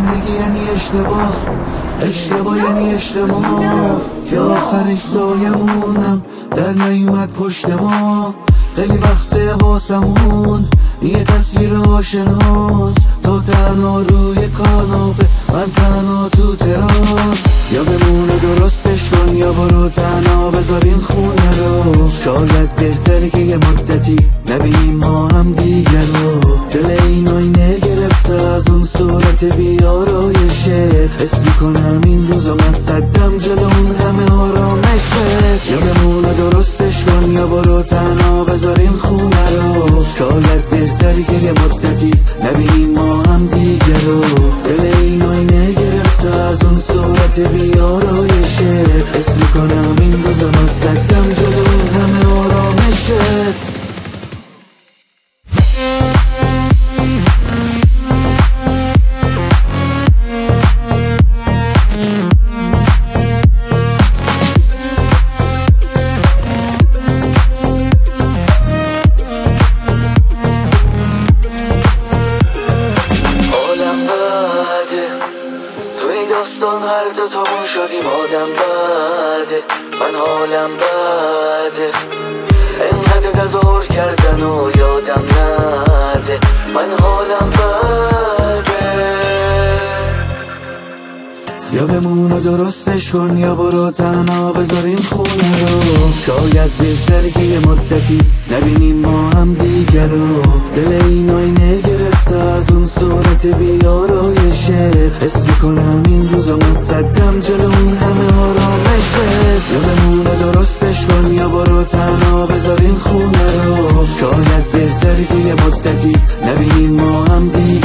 زندگی یعنی اشتباه یعنی اجتماع که آخرش زایمونم در نیومد پشت ما. خیلی وقته واسمون یه تصویر آشناست، تو تنها روی کاناپه من تنها تو تراس. یا بمونه درستش کن یا برو تنها بذار این خونه رو. شاید بهتره که یه مدتی نبینیم ما هم دیگر رو. دل این آینه گرفته از اون صورت بیارایشه، حس میکنم این روزا من صدم جلو اون همه آرامشه. یا بمونه درستش کن یا برو تنها بذار این خونه رو. شاید بهتری که یه مدتی نبینیم ما هم دیگر رو. دل این آینه گرفته از اون صورت بیارایشه، حس میکنم این روزا من صدم جلو اون همه آرامشت. داستان هر دو تامون شدیم آدم بده، من حالم بده. انقدر نزار کردن و یادم نده، من حالم بده. یا بمونه درستش کن یا برو تنها بذار این خونه رو. شاید بهتره که یه مدتی نبینیم ما هم دیگر رو. دل این آینه گرفته از اون صورت بیارایشه، حس میکنم این روزا من صدم جلو اون همه آرامشه. یا بمونه درستش کن یا برو تنها بذار این خونه رو. شاید بهتره که یه مدتی نبینیم ما هم دیگر